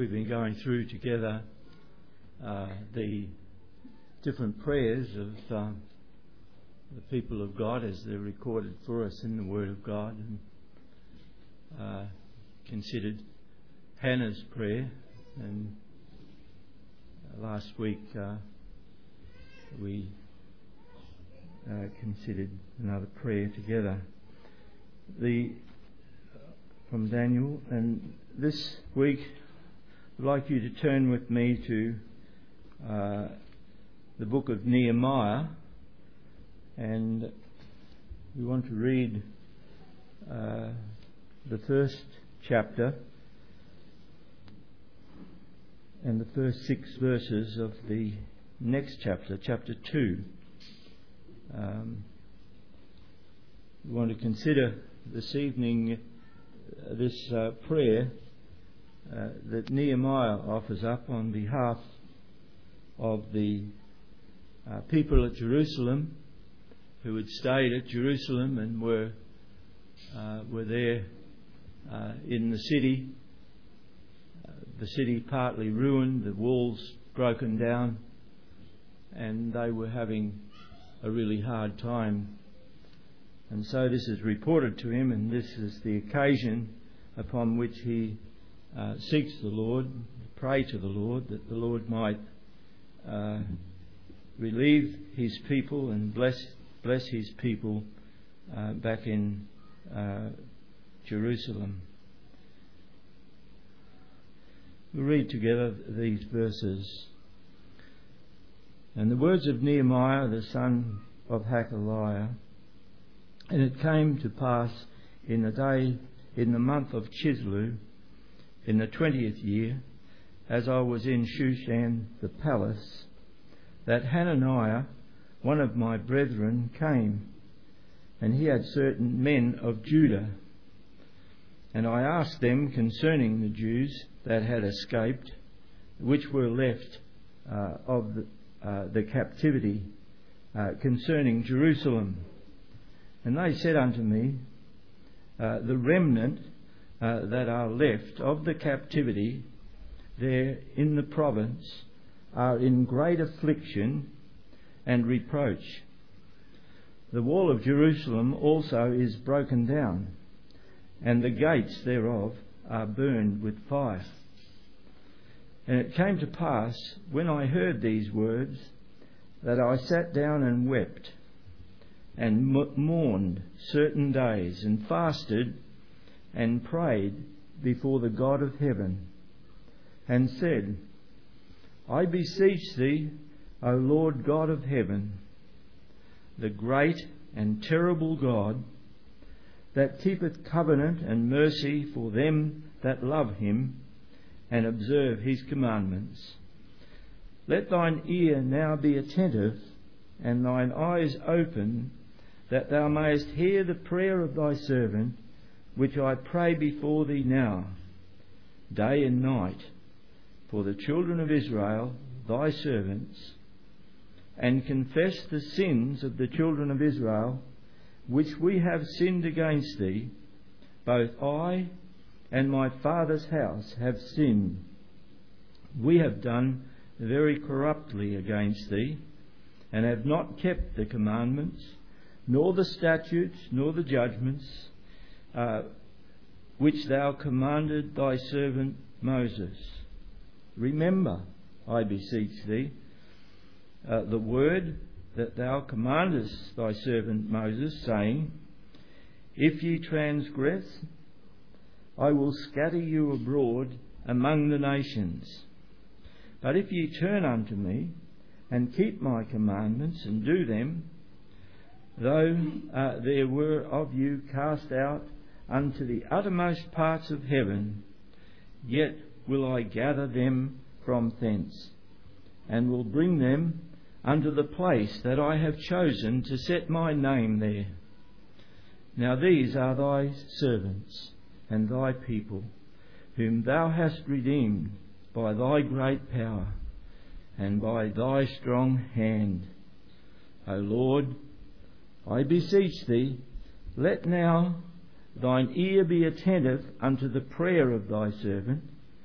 we've been going through together the different prayers of the people of God as they're recorded for us in the Word of God, and considered Hannah's prayer, and last week we considered another prayer together from Daniel. And this week I'd like you to turn with me to the book of Nehemiah, and we want to read the first chapter and the first 6 verses of the next chapter, chapter 2. We want to consider this evening this prayer that Nehemiah offers up on behalf of the people at Jerusalem who had stayed at Jerusalem and were there in the city. The city partly ruined, the walls broken down, and they were having a really hard time. And so this is reported to him, and this is the occasion upon which he seeks the Lord, pray to the Lord, that the Lord might relieve his people and bless his people back in Jerusalem. We'll read together these verses. And the words of Nehemiah, the son of Hakaliah. And it came to pass in the month of Chislew, in the 20th year, as I was in Shushan the palace, that Hananiah, one of my brethren, came, and he had certain men of Judah. And I asked them concerning the Jews that had escaped, which were left of the captivity, concerning Jerusalem. And they said unto me, the remnant that are left of the captivity there in the province are in great affliction and reproach. The wall of Jerusalem also is broken down, and the gates thereof are burned with fire. And it came to pass, when I heard these words, that I sat down and wept, and mourned certain days, and fasted and prayed before the God of heaven, and said, I beseech thee, O Lord God of heaven, the great and terrible God, that keepeth covenant and mercy for them that love him and observe his commandments. Let thine ear now be attentive, and thine eyes open, that thou mayest hear the prayer of thy servant, which I pray before thee now, day and night, for the children of Israel, thy servants, and confess the sins of the children of Israel, which we have sinned against thee. Both I and my father's house have sinned. We have done very corruptly against thee, and have not kept the commandments, nor the statutes, nor the judgments, which thou commanded thy servant Moses. Remember, I beseech thee, the word that thou commandest thy servant Moses, saying, if ye transgress, I will scatter you abroad among the nations. But if ye turn unto me, and keep my commandments, and do them, though there were of you cast out unto the uttermost parts of heaven, yet will I gather them from thence, and will bring them unto the place that I have chosen to set my name there. Now these are thy servants and thy people, whom thou hast redeemed by thy great power and by thy strong hand. O Lord, I beseech thee, let now thine ear be attentive unto the prayer of thy servant,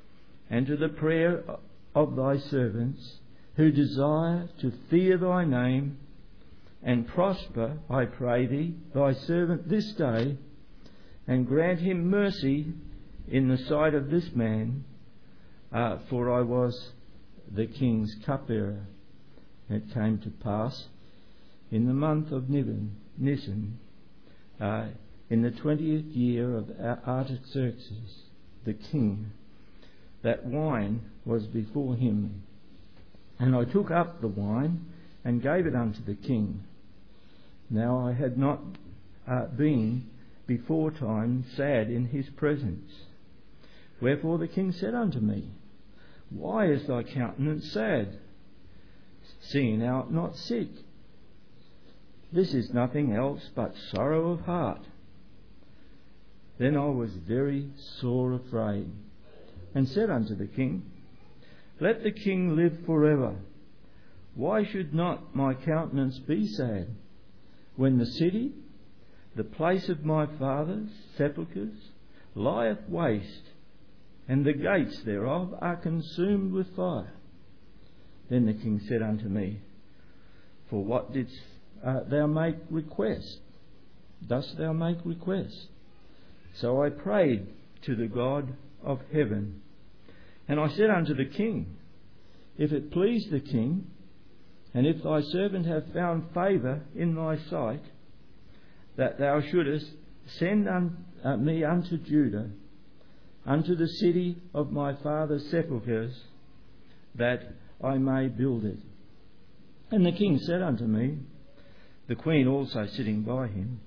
and to the prayer of thy servants, who desire to fear thy name, and prosper, I pray thee, thy servant this day, and grant him mercy in the sight of this man, for I was the king's cupbearer. And it came to pass in the month of Nisan, in the 20th year of Artaxerxes the king, that wine was before him. And I took up the wine and gave it unto the king. Now I had not been before time sad in his presence. Wherefore the king said unto me, Why is thy countenance sad, seeing thou art not sick? This is nothing else but sorrow of heart. Then I was very sore afraid, and said unto the king, Let the king live forever. Why should not my countenance be sad, when the city, the place of my fathers' sepulchres, lieth waste, and the gates thereof are consumed with fire? Then the king said unto me, For what didst thou make request? Dost thou make request? So I prayed to the God of heaven, and I said unto the king, If it please the king, and if thy servant have found favour in thy sight, that thou shouldest send me unto Judah, unto the city of my father's sepulchres, that I may build it. And the king said unto me, the queen also sitting by him,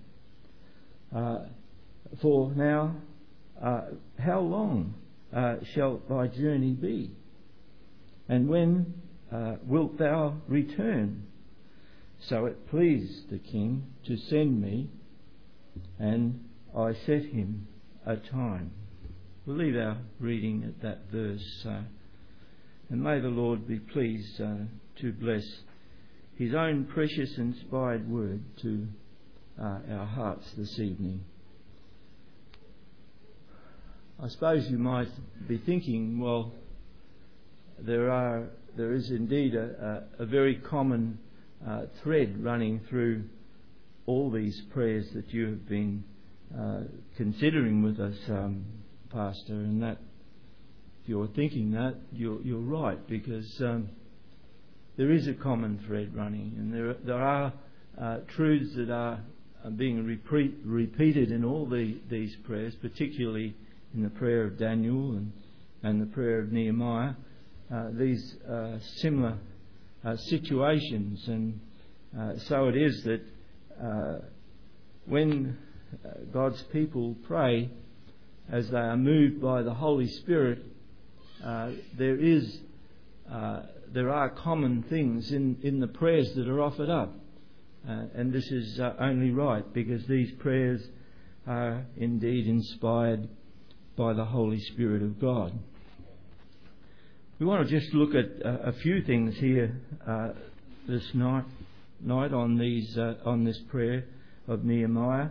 For now, how long shall thy journey be? And when wilt thou return? So it pleased the king to send me, and I set him a time. We'll leave our reading at that verse, and may the Lord be pleased to bless his own precious inspired word to our hearts this evening. I suppose you might be thinking, well, there is indeed a very common thread running through all these prayers that you have been considering with us, Pastor, and that if you're thinking that, you're right, because there is a common thread running, and there are truths that are being repeated in all these prayers, particularly in the prayer of Daniel and the prayer of Nehemiah. These similar situations, and so it is that when God's people pray as they are moved by the Holy Spirit, there are common things in the prayers that are offered up, and this is only right, because these prayers are indeed inspired by the Holy Spirit of God. We want to just look at a few things here this night on this prayer of Nehemiah.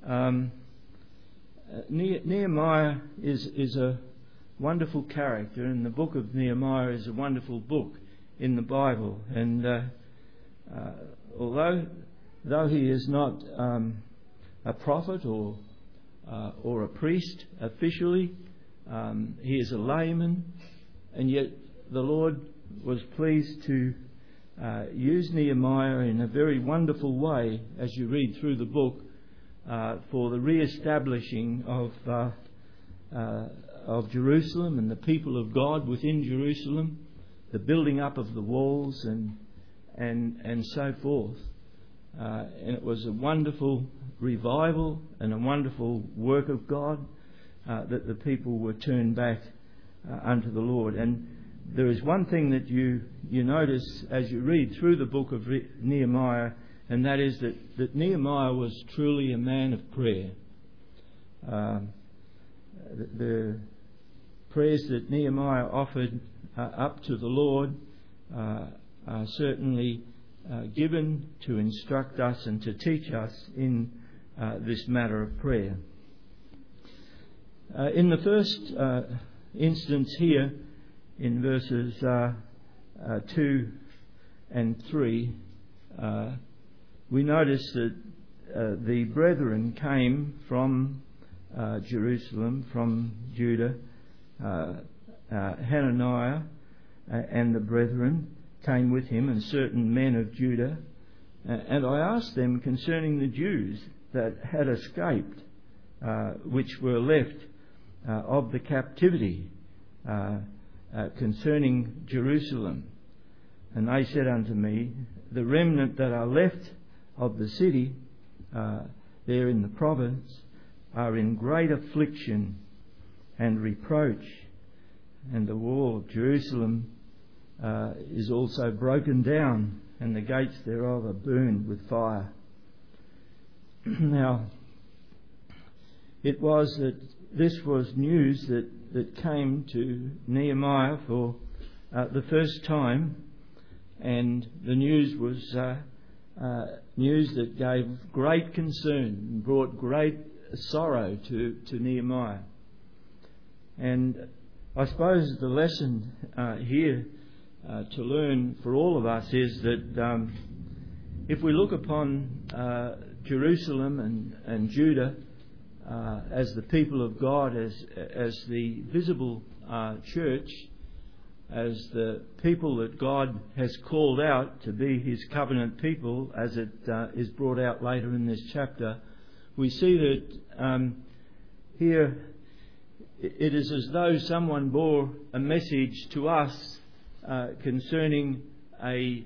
Nehemiah is a wonderful character, and the book of Nehemiah is a wonderful book in the Bible. And although he is not a prophet or a priest officially, he is a layman, and yet the Lord was pleased to use Nehemiah in a very wonderful way as you read through the book for the re-establishing of Jerusalem and the people of God within Jerusalem, the building up of the walls and so forth. And it was a wonderful revival and a wonderful work of God that the people were turned back unto the Lord. And there is one thing that you notice as you read through the book of Nehemiah, and that is that Nehemiah was truly a man of prayer. The prayers that Nehemiah offered up to the Lord are certainly given to instruct us and to teach us in this matter of prayer. In the first instance here, in verses 2 and 3, we notice that the brethren came from Jerusalem, from Judah. Hananiah and the brethren came with him, and certain men of Judah. And I asked them concerning the Jews that had escaped, which were left of the captivity, concerning Jerusalem. And they said unto me, the remnant that are left of the city, there in the province, are in great affliction and reproach, and the wall of Jerusalem is also broken down, and the gates thereof are burned with fire. Now, it was that this was news that came to Nehemiah for the first time, and the news was news that gave great concern and brought great sorrow to Nehemiah. And I suppose the lesson here to learn for all of us is that if we look upon Jerusalem and Judah as the people of God, as the visible church, as the people that God has called out to be His covenant people, as it is brought out later in this chapter, we see that here it is as though someone bore a message to us concerning a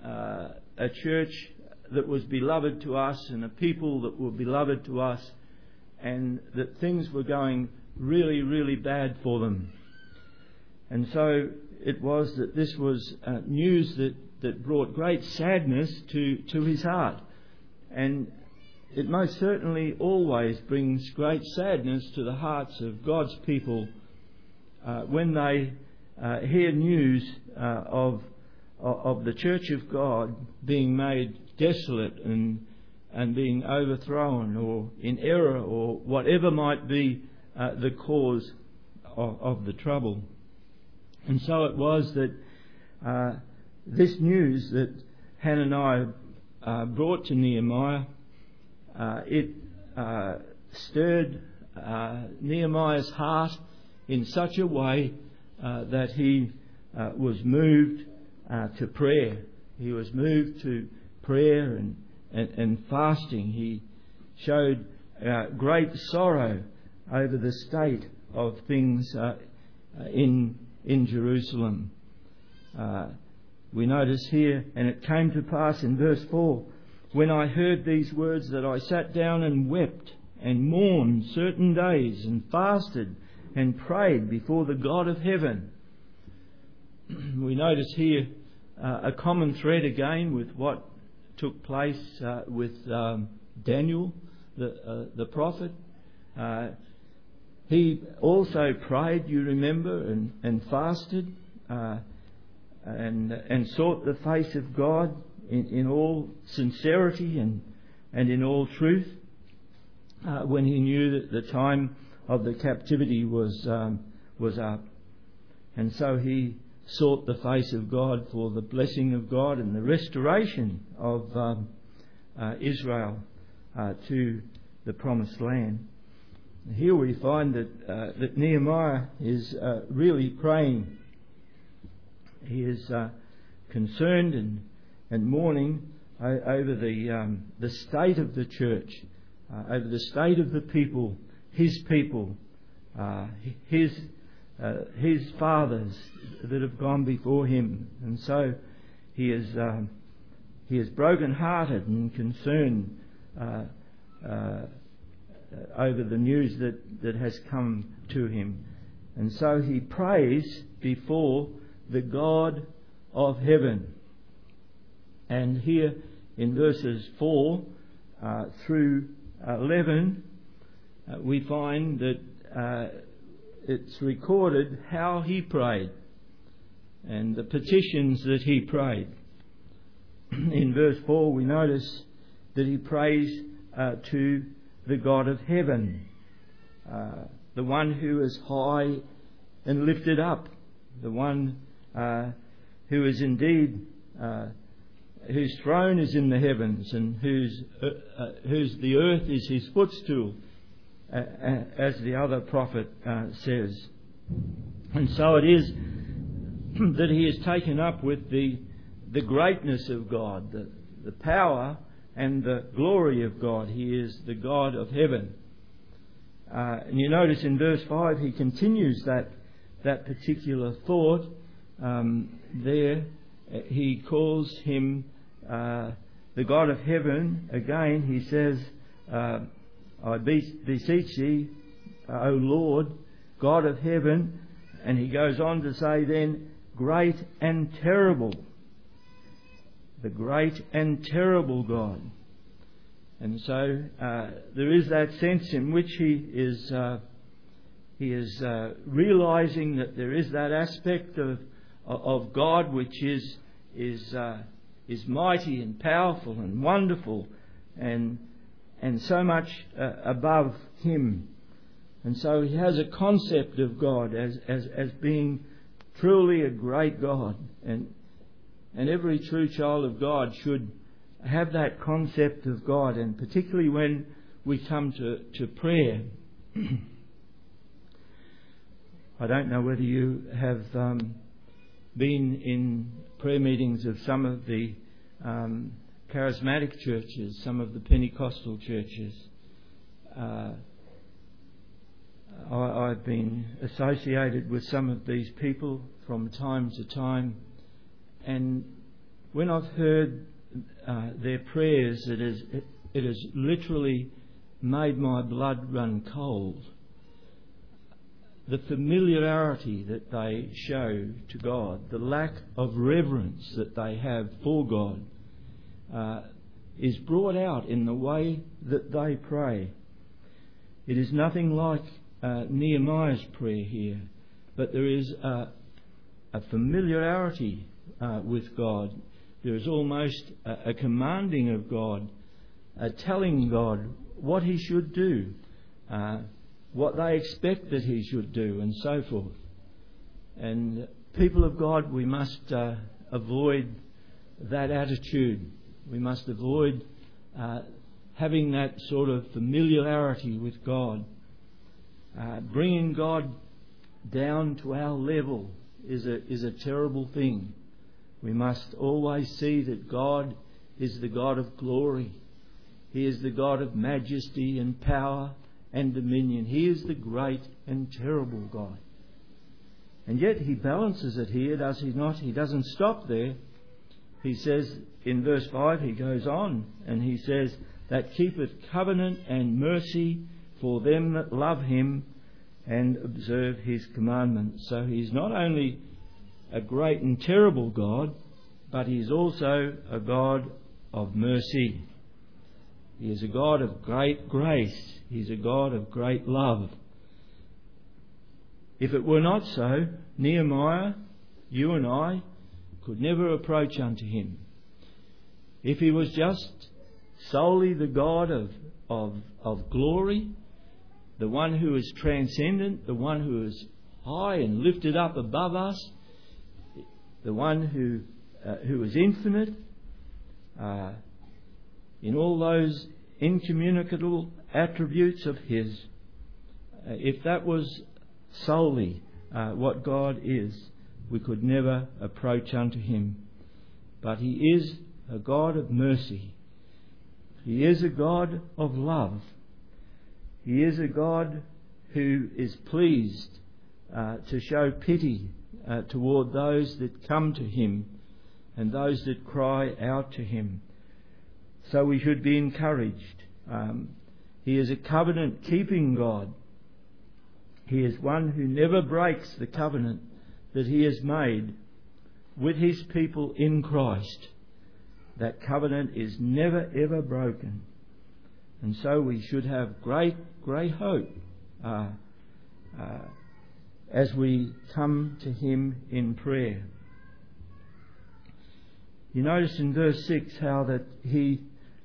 church that was beloved to us and a people that were beloved to us, and that things were going really, really bad for them. And so it was that this was news that brought great sadness to his heart. And it most certainly always brings great sadness to the hearts of God's people when they hear news of the Church of God being made desolate and being overthrown or in error, or whatever might be the cause of the trouble. And so it was that this news that Hananiah brought to Nehemiah, it stirred Nehemiah's heart in such a way that he was moved to prayer. He was moved to prayer and fasting. He showed great sorrow over the state of things in Jerusalem. We notice here, and it came to pass in verse 4, when I heard these words, that I sat down and wept and mourned certain days and fasted and prayed before the God of heaven. We notice here a common thread again with what took place with Daniel, the prophet. He also prayed, you remember, and fasted and sought the face of God in all sincerity and in all truth when he knew that the time of the captivity was up. And so he sought the face of God for the blessing of God and the restoration of Israel to the promised land. Here we find that Nehemiah is really praying. He is concerned and mourning over the state of the church, over the state of the people, his people, his fathers that have gone before him. And so he is broken-hearted and concerned over the news that has come to him. And so he prays before the God of heaven. And here in verses 4 through 11, we find that it's recorded how he prayed and the petitions that he prayed. In verse 4 we notice that he prays to the God of heaven, the one who is high and lifted up, the one who is indeed, whose throne is in the heavens, and whose the earth is his footstool, as the other prophet says. And so it is that he is taken up with the greatness of God, the power and the glory of God. He is the God of heaven. And you notice in verse 5 he continues that particular thought there. He calls him the God of heaven. Again he says, I beseech thee, O Lord, God of heaven. And he goes on to say then, great and terrible. The great and terrible God. And so there is that sense in which he is realizing that there is that aspect of God which is mighty and powerful and wonderful and so much above him. And so he has a concept of God as being truly a great God, and every true child of God should have that concept of God, and particularly when we come to prayer. I don't know whether you have been in prayer meetings of some of the charismatic churches, some of the Pentecostal churches. I've been associated with some of these people from time to time, and when I've heard their prayers, it has literally made my blood run cold. The familiarity that they show to God, the lack of reverence that they have for God, is brought out in the way that they pray. It is nothing like Nehemiah's prayer here, but there is a familiarity with God. There is almost a commanding of God, telling God what he should do, what they expect that he should do, and so forth. And people of God, we must avoid that attitude. We must avoid having that sort of familiarity with God. Bringing God down to our level is a terrible thing. We must always see that God is the God of glory. He is the God of majesty and power and dominion. He is the great and terrible God. And yet he balances it here, does he not? He doesn't stop there. He says in verse 5, he goes on and he says, that keepeth covenant and mercy for them that love him and observe his commandments. So he's not only a great and terrible God, but he is also a God of mercy. He is a God of great grace. He's a God of great love. If it were not so, Nehemiah, you and I, could never approach unto him. If he was just solely the God of glory, the one who is transcendent, the one who is high and lifted up above us, the one who is infinite, in all those incommunicable attributes of his, if that was solely what God is, we could never approach unto him. But he is a God of mercy. He is a God of love. He is a God who is pleased to show pity toward those that come to him and those that cry out to him. So we should be encouraged. He is a covenant-keeping God. He is one who never breaks the covenant that he has made with his people in Christ. That covenant is never ever broken. And so we should have great hope as we come to him in prayer. You notice in verse 6 how that he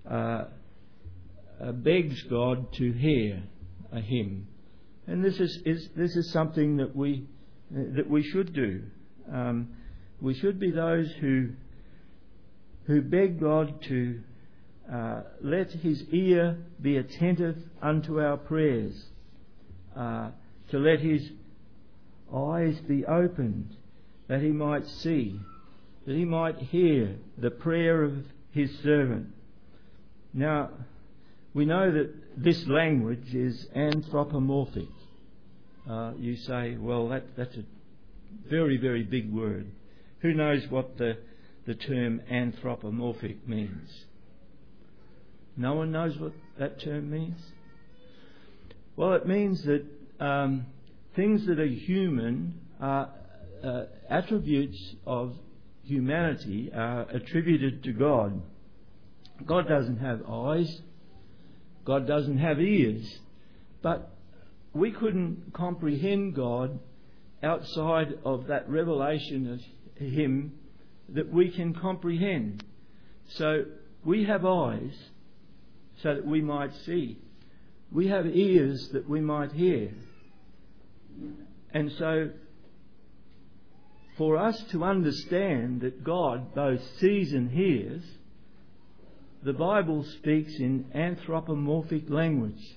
begs God to hear him. And this is something that we should do. We should be those who beg God to let His ear be attentive unto our prayers, to let His eyes be opened, that He might see, that He might hear the prayer of His servant. Now, we know that this language is anthropomorphic. You say, well, that's a very, very big word. Who knows what the term anthropomorphic means? No one knows what that term means? Well, it means that things that are human are attributes of humanity are attributed to God. God doesn't have eyes. God doesn't have ears. But we couldn't comprehend God outside of that revelation of Him that we can comprehend. So we have eyes so that we might see. We have ears that we might hear. And so for us to understand that God both sees and hears, the Bible speaks in anthropomorphic language.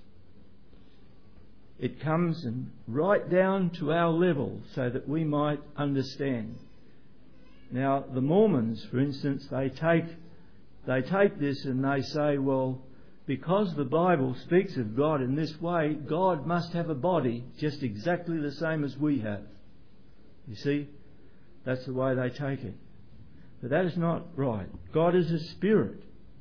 It comes and right down to our level so that we might understand. Now, the Mormons, for instance, they take this and they say, well, because the Bible speaks of God in this way, God must have a body just exactly the same as we have. You see, that's the way they take it. But that is not right. God is a spirit.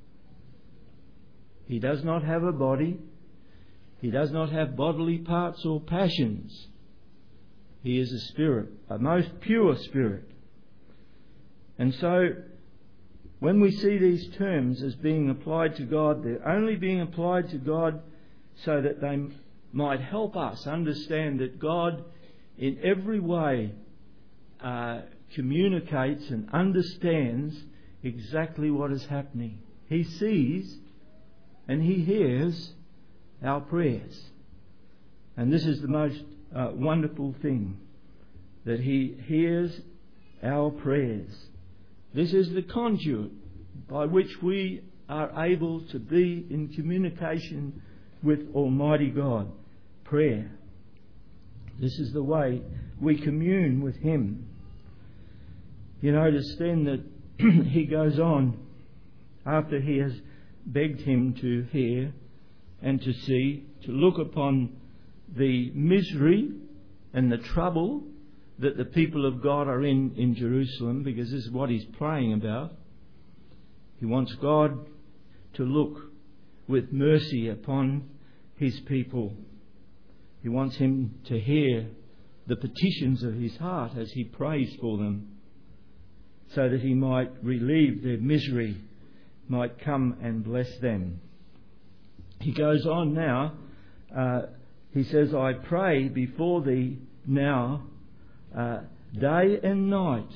He does not have a body. He does not have bodily parts or passions. He is a spirit, a most pure spirit. And so, when we see these terms as being applied to God, they're only being applied to God so that they might help us understand that God in every way communicates and understands exactly what is happening. He sees and He hears our prayers. And this is the most wonderful thing, that He hears our prayers. This is the conduit by which we are able to be in communication with Almighty God. Prayer. This is the way we commune with Him. You notice then that He goes on, after He has begged Him to hear and to see, to look upon the misery and the trouble that the people of God are in Jerusalem, because this is what He's praying about. He wants God to look with mercy upon His people. He wants Him to hear the petitions of His heart as He prays for them, so that He might relieve their misery, might come and bless them. He goes on now. He says, I pray before Thee now, day and night,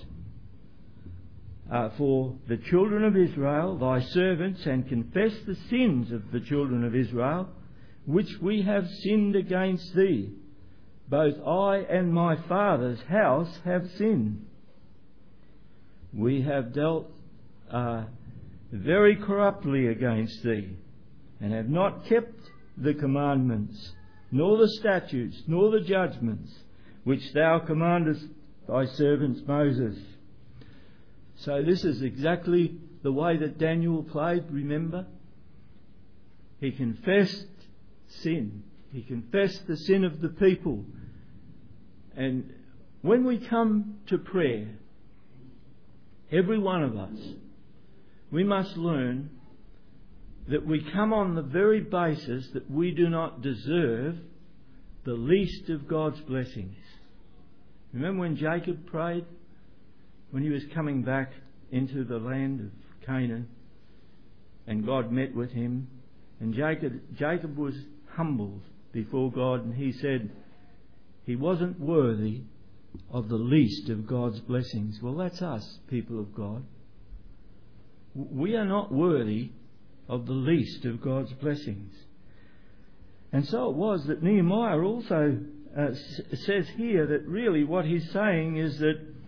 for the children of Israel, Thy servants, and confess the sins of the children of Israel, which we have sinned against Thee. Both I and my father's house have sinned. We have dealt very corruptly against Thee, and have not kept the commandments, nor the statutes, nor the judgments, which Thou commandest Thy servant Moses. So this is exactly the way that Daniel prayed, remember? He confessed sin. He confessed the sin of the people. And when we come to prayer, every one of us, we must learn that we come on the very basis that we do not deserve the least of God's blessings. Remember when Jacob prayed? When he was coming back into the land of Canaan, and God met with him, and Jacob was humbled before God, and he said he wasn't worthy of the least of God's blessings. Well, that's us, people of God. We are not worthy of the least of God's blessings. And so it was that Nehemiah also says here that really what he's saying is that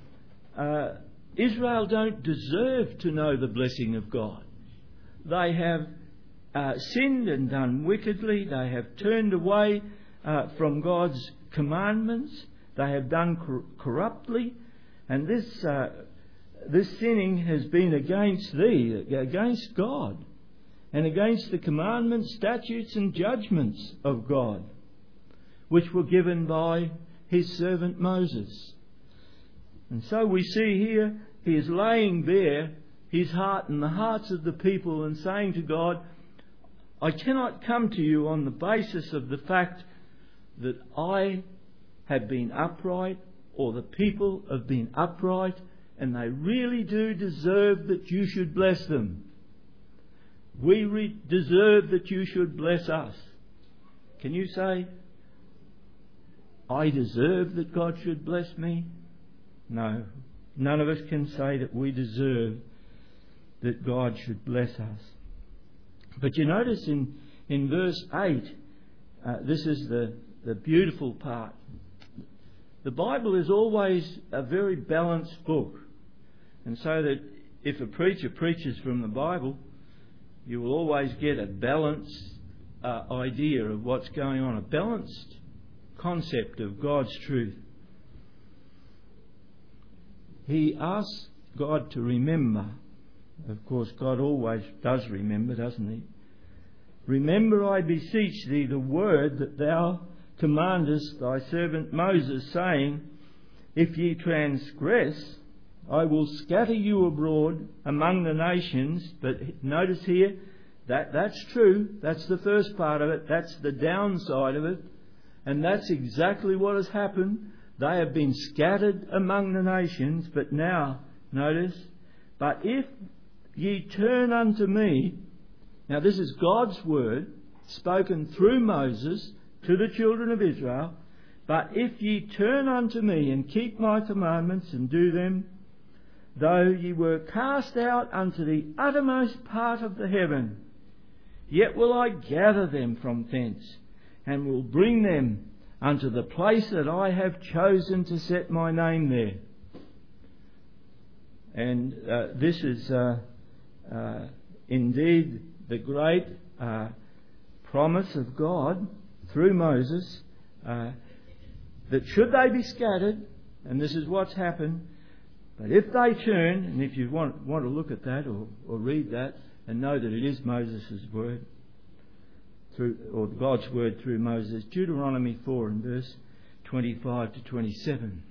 Israel don't deserve to know the blessing of God. They have sinned and done wickedly. They have turned away from God's commandments. They have done corruptly. And this sinning has been against thee, against God, and against the commandments, statutes and judgments of God, which were given by his servant Moses. And so we see here, he is laying bare his heart and the hearts of the people and saying to God, I cannot come to you on the basis of the fact that I have been upright or the people have been upright and they really do deserve that you should bless them. We deserve that you should bless us. Can you say, I deserve that God should bless me? No. None of us can say that we deserve that God should bless us. But you notice in verse 8, this is the beautiful part. The Bible is always a very balanced book. And so that if a preacher preaches from the Bible, you will always get a balanced idea of what's going on, a balanced concept of God's truth. He asks God to remember. Of course, God always does remember, doesn't he? Remember, I beseech thee, the word that thou commandest thy servant Moses, saying, if ye transgress, I will scatter you abroad among the nations. But notice here, that's true. That's the first part of it. That's the downside of it. And that's exactly what has happened. They have been scattered among the nations. But now, notice, but if ye turn unto me. Now this is God's word spoken through Moses to the children of Israel. But if ye turn unto me and keep my commandments and do them, though ye were cast out unto the uttermost part of the heaven, yet will I gather them from thence, and will bring them unto the place that I have chosen to set my name there. And this is indeed the great promise of God through Moses, that should they be scattered, and this is what's happened, but if they turn, and if you want to look at that or read that and know that it is Moses' word, or God's word through Moses, Deuteronomy 4 and verse 25 to 27.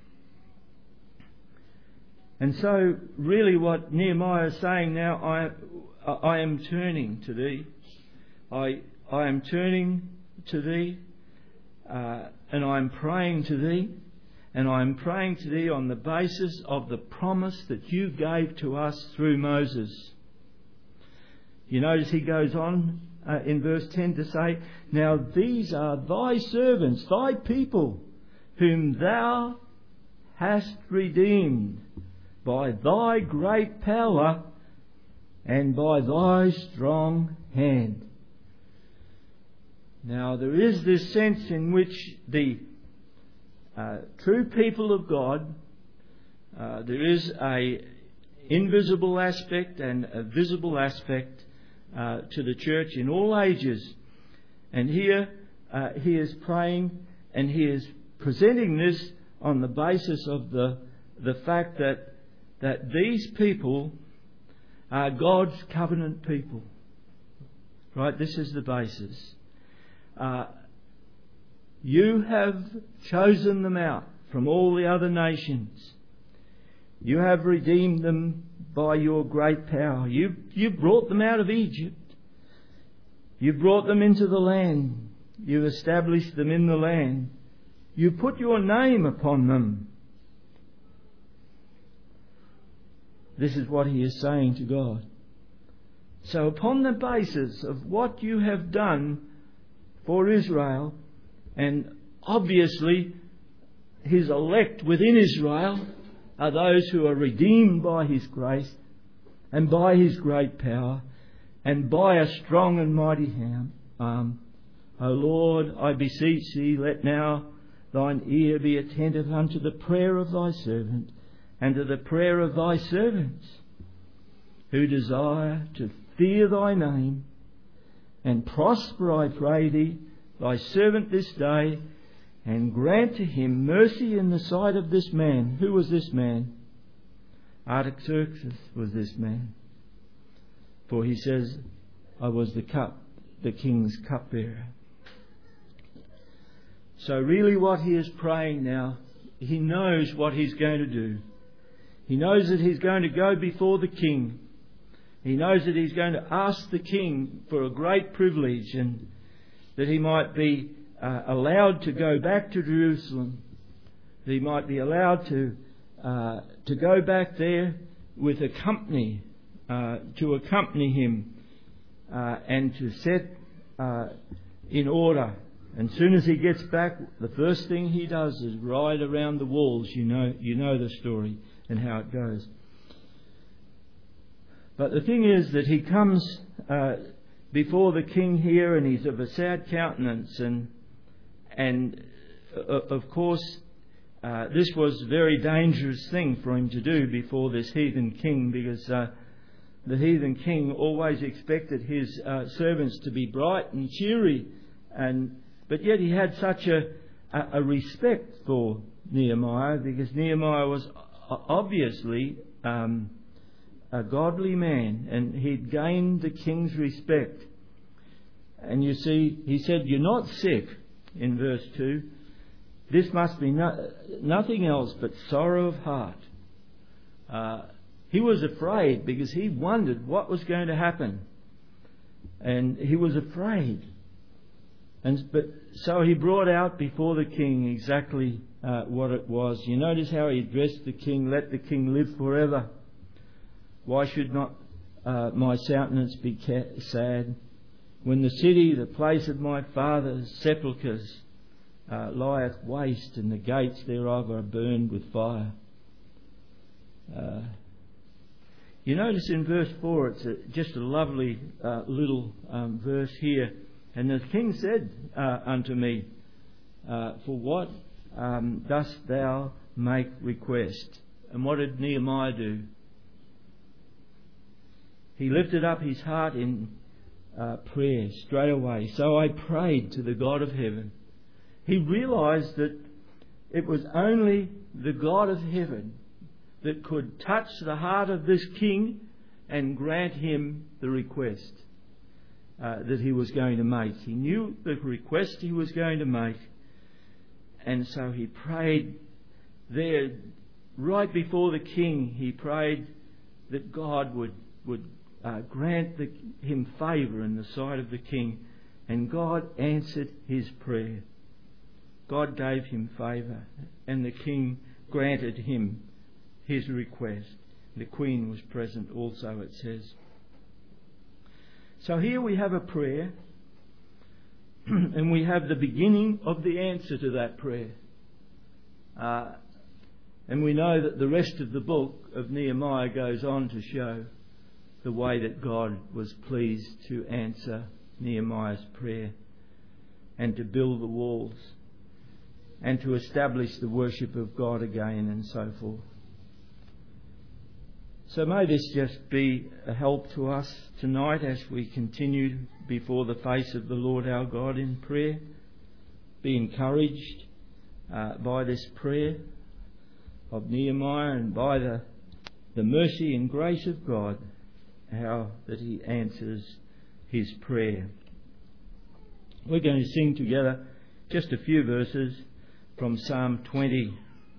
And so really what Nehemiah is saying now, I am turning to thee. I am turning to thee, and I am praying to thee. And I am praying to thee on the basis of the promise that you gave to us through Moses. You notice he goes on in verse 10 to say, now these are thy servants, thy people, whom thou hast redeemed by thy great power and by thy strong hand. Now there is this sense in which the true people of God, there is a invisible aspect and a visible aspect to the church in all ages. And here he is praying and he is presenting this on the basis of the fact that these people are God's covenant people. Right? This is the basis. You have chosen them out from all the other nations. You have redeemed them by your great power. You brought them out of Egypt. You brought them into the land. You established them in the land. You put your name upon them. This is what he is saying to God. So upon the basis of what you have done for Israel, and obviously his elect within Israel are those who are redeemed by his grace and by his great power and by a strong and mighty arm. O Lord, I beseech thee, let now thine ear be attentive unto the prayer of thy servant, and to the prayer of thy servants, who desire to fear thy name, and prosper, I pray thee, thy servant this day, and grant to him mercy in the sight of this man. Who was this man? Artaxerxes was this man. For he says, I was the king's cupbearer. So really what he is praying now, he knows what he's going to do. He knows that he's going to go before the king. He knows that he's going to ask the king for a great privilege, and that he might be allowed to go back to Jerusalem. That he might be allowed to go back there with a company, to accompany him, and to set in order. And as soon as he gets back, the first thing he does is ride around the walls. You know the story and how it goes. But the thing is that he comes before the king here, and he's of a sad countenance, and of course this was a very dangerous thing for him to do before this heathen king, because the heathen king always expected his servants to be bright and cheery, but yet he had such a respect for Nehemiah, because Nehemiah was obviously a godly man, and he'd gained the king's respect. And you see, he said, "You're not sick," in verse 2. This must be nothing else but sorrow of heart. He was afraid because he wondered what was going to happen. And he was afraid. But so he brought out before the king exactly what it was. You notice how he addressed the king: "Let the king live forever. Why should not my countenance be sad? When the city, the place of my father's sepulchres, lieth waste, and the gates thereof are burned with fire." You notice in verse 4, it's just a lovely little verse here. "And the king said unto me, For what dost thou make request?" And what did Nehemiah do? He lifted up his heart in prayer straight away. "So I prayed to the God of heaven." He realised that it was only the God of heaven that could touch the heart of this king and grant him the request that he was going to make. He knew the request he was going to make, and so he prayed there right before the king. He prayed that God would grant him favour in the sight of the king, and God answered his prayer. God gave him favour, and the king granted him his request. The queen was present also, it says. So here we have a prayer, and we have the beginning of the answer to that prayer. And we know that the rest of the book of Nehemiah goes on to show the way that God was pleased to answer Nehemiah's prayer, and to build the walls, and to establish the worship of God again, and so forth. So may this just be a help to us tonight as we continue before the face of the Lord our God in prayer. Be encouraged by this prayer of Nehemiah, and by the mercy and grace of God, how that he answers his prayer. We're going to sing together just a few verses from Psalm 20.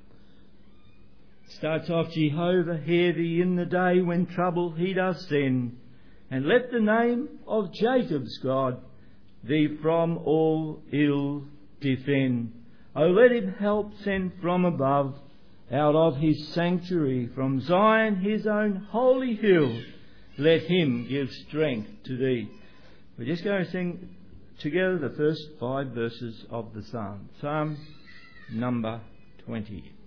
Starts off: "Jehovah, hear thee in the day when trouble he doth send, and let the name of Jacob's God thee from all ill defend. O let him help send from above, out of his sanctuary, from Zion his own holy hill, let him give strength to thee." We're just going to sing together the first 5 verses of the psalm. Psalm number 20.